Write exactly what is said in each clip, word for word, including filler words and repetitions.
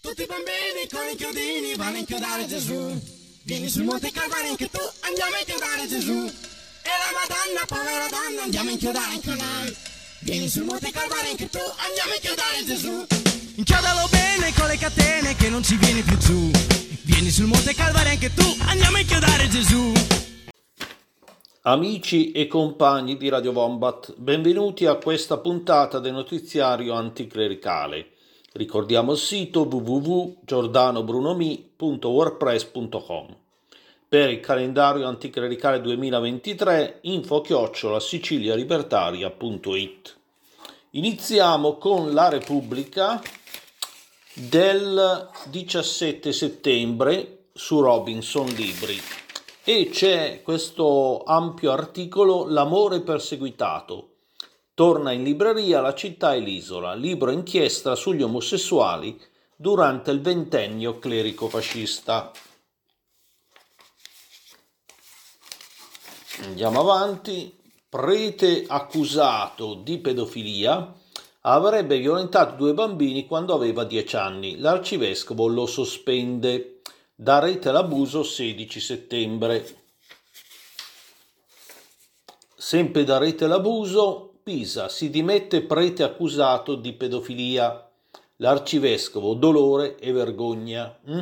Tutti i bambini con i chiodini vanno a inchiodare Gesù. Vieni sul Monte Calvario anche tu, andiamo a inchiodare Gesù. E la Madonna, povera donna, andiamo a inchiodare anche noi. Vieni sul Monte Calvario anche tu, andiamo a inchiodare Gesù. Inchiodalo bene con le catene che non ci vieni più giù. Vieni sul Monte Calvario anche tu, andiamo a inchiodare Gesù. Amici e compagni di Radio Wombat, benvenuti a questa puntata del notiziario anticlericale. Ricordiamo il sito w w w punto giordano brunomi punto wordpress punto com. Per il calendario anticlericale duemilaventitré, info chiocciola sicilialibertaria punto it. Iniziamo con la Repubblica del diciassette settembre su Robinson Libri. E c'è questo ampio articolo L'amore perseguitato. Torna in libreria La città e l'isola, libro inchiesta sugli omosessuali durante il ventennio clerico-fascista. Andiamo avanti. Prete accusato di pedofilia avrebbe violentato due bambini quando aveva dieci anni. L'arcivescovo lo sospende. Da rete l'abuso sedici settembre. Sempre da rete l'abuso, Pisa, si dimette prete accusato di pedofilia. L'arcivescovo, dolore e vergogna. Mm?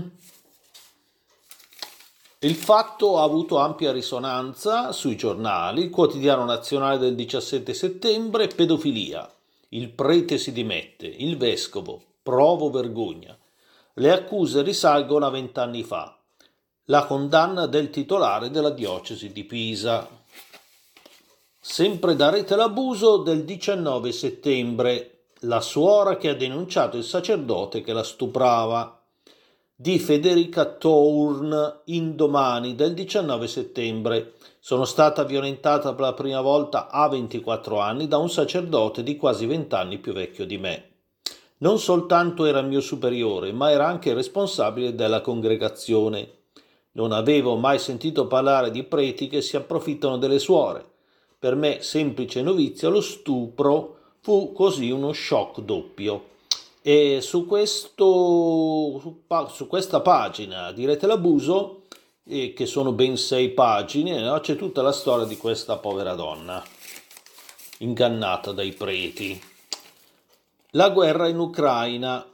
Il fatto ha avuto ampia risonanza sui giornali. Il Quotidiano Nazionale del diciassette settembre, pedofilia. Il prete si dimette. Il vescovo, provo vergogna. Le accuse risalgono a vent'anni fa. La condanna del titolare della diocesi di Pisa. Sempre da rete l'abuso del diciannove settembre. La suora che ha denunciato il sacerdote che la stuprava. Di Federica Tourn in Domani del diciannove settembre. Sono stata violentata per la prima volta a ventiquattro anni da un sacerdote di quasi vent'anni più vecchio di me. Non soltanto era il mio superiore, ma era anche il responsabile della congregazione. Non avevo mai sentito parlare di preti che si approfittano delle suore. Per me, semplice novizia, lo stupro fu così uno shock doppio. E su, questo, su, su questa pagina di Rete l'Abuso, eh, che sono ben sei pagine, no? C'è tutta la storia di questa povera donna, ingannata dai preti. La guerra in Ucraina,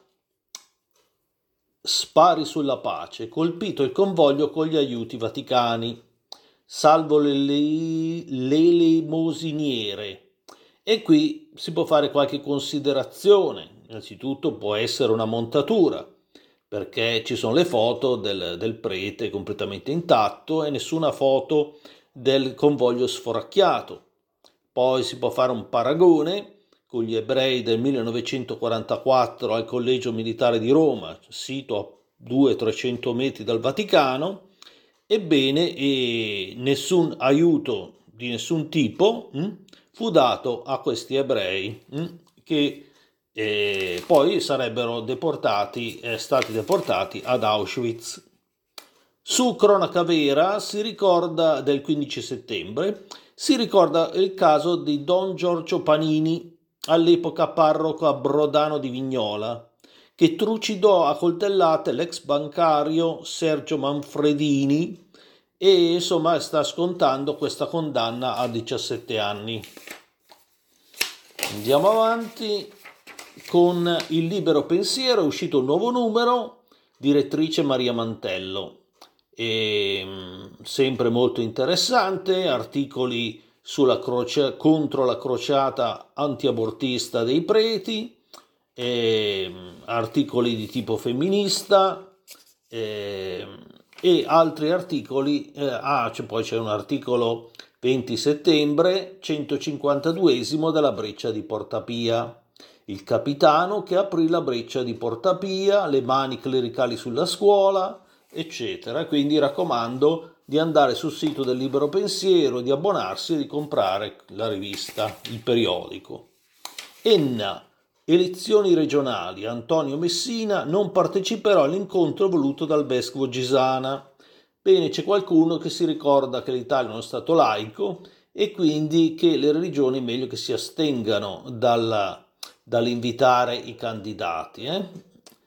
spari sulla pace, colpito il convoglio con gli aiuti vaticani, salvo le, le, le elemosiniere. E qui si può fare qualche considerazione. Innanzitutto può essere una montatura, perché ci sono le foto del, del prete completamente intatto e nessuna foto del convoglio sforacchiato. Poi si può fare un paragone con gli ebrei del millenovecentoquarantaquattro al Collegio Militare di Roma, sito a duecento trecento metri dal Vaticano. Ebbene, e nessun aiuto di nessun tipo mh, fu dato a questi ebrei mh, che eh, poi sarebbero deportati, eh, stati deportati ad Auschwitz. Su Cronaca Vera si ricorda del quindici settembre, si ricorda il caso di Don Giorgio Panini, all'epoca parroco a Brodano di Vignola, che trucidò a coltellate l'ex bancario Sergio Manfredini e insomma sta scontando questa condanna a diciassette anni. Andiamo avanti con il Libero Pensiero, è uscito un nuovo numero, direttrice Maria Mantello, e, sempre molto interessante, articoli sulla croce, contro la crociata antiabortista dei preti, eh, articoli di tipo femminista eh, e altri articoli. Eh, ah, c'è, poi c'è un articolo venti settembre, centocinquantaduesimo della breccia di Porta Pia. Il capitano che aprì la breccia di Porta Pia, le mani clericali sulla scuola, eccetera. Quindi raccomando di andare sul sito del Libero Pensiero, di abbonarsi e di comprare la rivista, il periodico. Enna, elezioni regionali. Antonio Messina non parteciperà all'incontro voluto dal vescovo Gisana. Bene, c'è qualcuno che si ricorda che l'Italia è uno stato laico e quindi che le religioni è meglio che si astengano dalla, dall'invitare i candidati. Eh?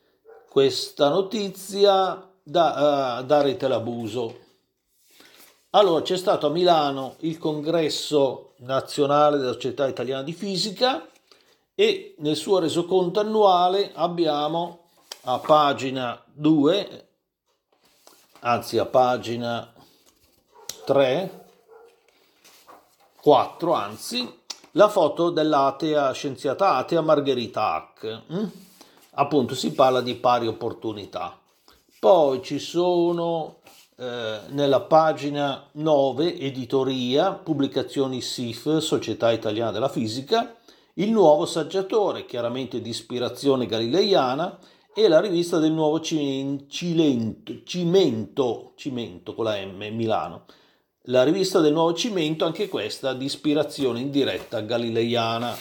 questa notizia da, uh, da Rete Labuso. Allora, c'è stato a Milano il congresso nazionale della Società Italiana di Fisica e nel suo resoconto annuale abbiamo a pagina due, anzi a pagina tre, quattro anzi, la foto dell'atea, scienziata atea Margherita Hack. Mm? Appunto si parla di pari opportunità. Poi ci sono eh, nella pagina nove, editoria, pubblicazioni S I F, Società Italiana della Fisica, il nuovo saggiatore, chiaramente di ispirazione galileiana, e la rivista del nuovo Cilento, Cimento, Cimento con la M, Milano. La rivista del nuovo Cimento, anche questa di ispirazione indiretta galileiana.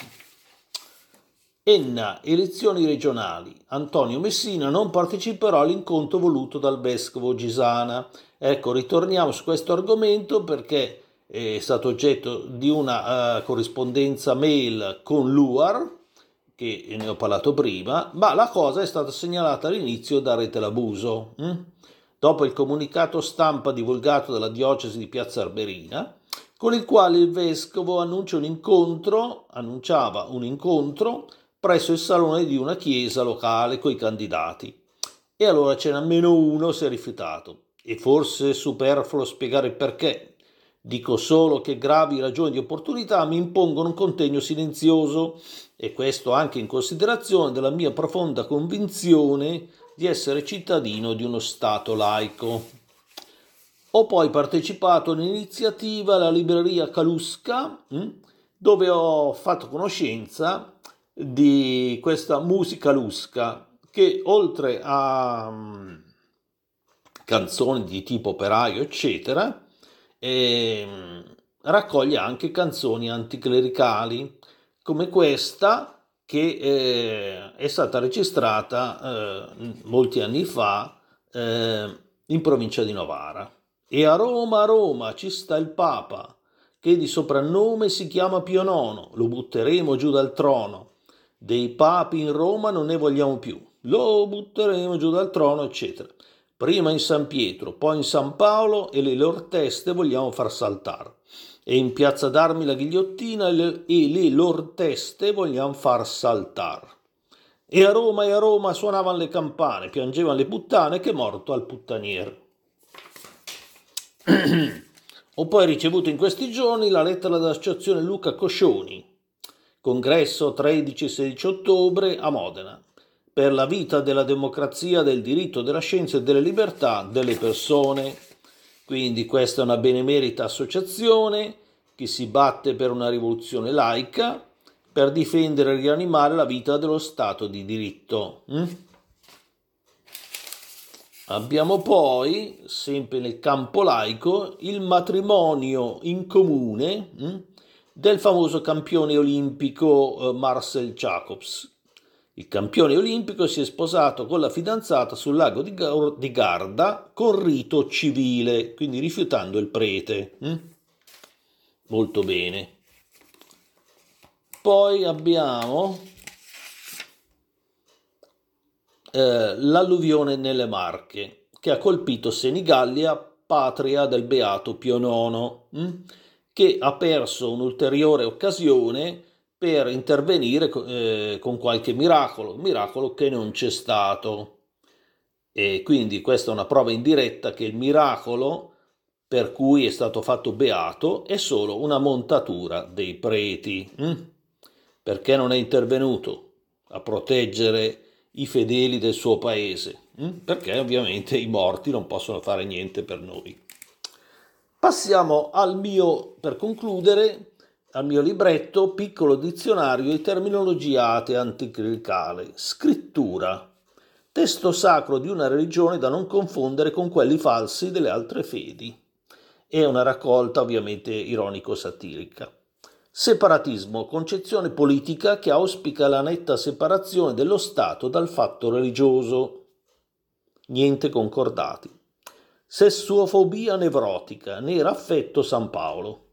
Enna, elezioni regionali. Antonio Messina non parteciperà all'incontro voluto dal vescovo Gisana. Ecco, ritorniamo su questo argomento perché è stato oggetto di una uh, corrispondenza mail con l'U A R, che ne ho parlato prima, ma la cosa è stata segnalata all'inizio da Rete Labuso. Hm? Dopo il comunicato stampa divulgato dalla diocesi di Piazza Arberina, con il quale il vescovo annuncia un incontro, annunciava un incontro presso il salone di una chiesa locale coi candidati. E allora ce n'è meno uno si è rifiutato. E forse è superfluo spiegare il perché. Dico solo che gravi ragioni di opportunità mi impongono un contegno silenzioso, e questo anche in considerazione della mia profonda convinzione di essere cittadino di uno Stato laico. Ho poi partecipato all'iniziativa alla libreria Calusca, dove ho fatto conoscenza di questa musica lusca che oltre a um, canzoni di tipo operaio eccetera eh, raccoglie anche canzoni anticlericali come questa che eh, è stata registrata eh, molti anni fa eh, in provincia di Novara. E a Roma, a Roma ci sta il Papa che di soprannome si chiama Pio nono, lo butteremo giù dal trono. Dei papi in Roma non ne vogliamo più, lo butteremo giù dal trono, eccetera. Prima in San Pietro, poi in San Paolo e le loro teste vogliamo far saltare. E in Piazza d'Armi la ghigliottina e le, e le loro teste vogliamo far saltare. E a Roma e a Roma suonavano le campane, piangevano le puttane che è morto al puttaniere. Ho poi ricevuto in questi giorni la lettera dell'associazione Luca Coscioni, congresso tredici sedici ottobre a Modena, per la vita della democrazia, del diritto, della scienza e delle libertà delle persone. Quindi questa è una benemerita associazione che si batte per una rivoluzione laica, per difendere e rianimare la vita dello Stato di diritto. Mm? Abbiamo poi, sempre nel campo laico, il matrimonio in comune mm? del famoso campione olimpico Marcel Jacobs. Il campione olimpico si è sposato con la fidanzata sul lago di Garda con rito civile, quindi rifiutando il prete. Mm? Molto bene. Poi abbiamo eh, l'alluvione nelle Marche, che ha colpito Senigallia, patria del beato Pio nono, mm? che ha perso un'ulteriore occasione per intervenire eh, con qualche miracolo, miracolo che non c'è stato. E quindi questa è una prova indiretta che il miracolo per cui è stato fatto beato è solo una montatura dei preti. Mm? Perché non è intervenuto a proteggere i fedeli del suo paese? Mm? Perché ovviamente i morti non possono fare niente per noi. Passiamo al mio, per concludere, al mio libretto, piccolo dizionario di terminologia atea anticlericale, scrittura, testo sacro di una religione da non confondere con quelli falsi delle altre fedi. È una raccolta ovviamente ironico-satirica. Separatismo, concezione politica che auspica la netta separazione dello Stato dal fatto religioso. Niente concordati. Sessuofobia nevrotica, ne era affetto San Paolo.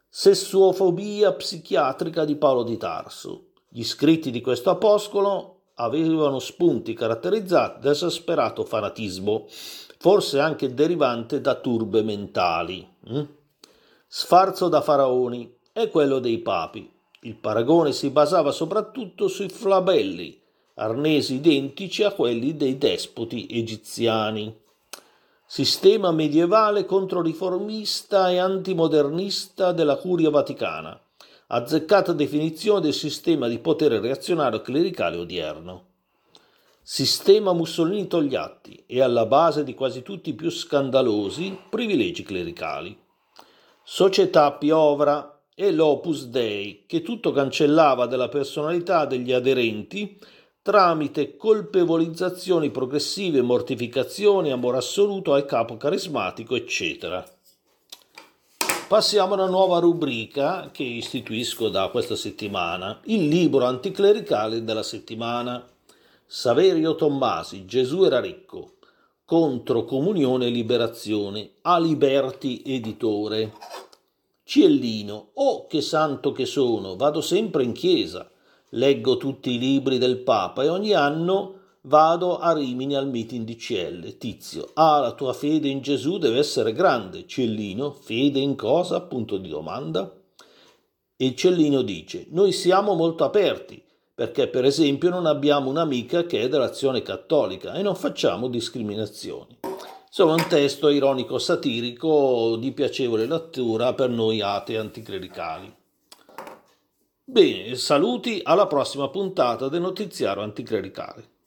Sessuofobia psichiatrica di Paolo di Tarso. Gli scritti di questo apostolo avevano spunti caratterizzati da esasperato fanatismo, forse anche derivante da turbe mentali. Mm? Sfarzo da faraoni è quello dei papi. Il paragone si basava soprattutto sui flabelli, arnesi identici a quelli dei despoti egiziani. Sistema medievale controriformista e antimodernista della Curia Vaticana. Azzeccata definizione del sistema di potere reazionario clericale odierno. Sistema Mussolini Togliatti è alla base di quasi tutti i più scandalosi privilegi clericali. Società Piovra e l'Opus Dei, che tutto cancellava della personalità degli aderenti tramite colpevolizzazioni progressive, mortificazioni, amore assoluto al capo carismatico, eccetera. Passiamo a una nuova rubrica che istituisco da questa settimana, il libro anticlericale della settimana. Saverio Tommasi, Gesù era ricco, contro comunione e liberazione, Aliberti editore. Ciellino, oh che santo che sono, vado sempre in chiesa, leggo tutti i libri del Papa e ogni anno vado a Rimini al meeting di C L. Tizio, ah, la tua fede in Gesù deve essere grande. Ciellino, fede in cosa? Punto di domanda. E Ciellino dice, noi siamo molto aperti, perché per esempio non abbiamo un'amica che è dell'Azione Cattolica e non facciamo discriminazioni. Insomma, un testo ironico satirico di piacevole lettura per noi atei anticlericali. Bene, saluti, alla prossima puntata del notiziario anticlericale.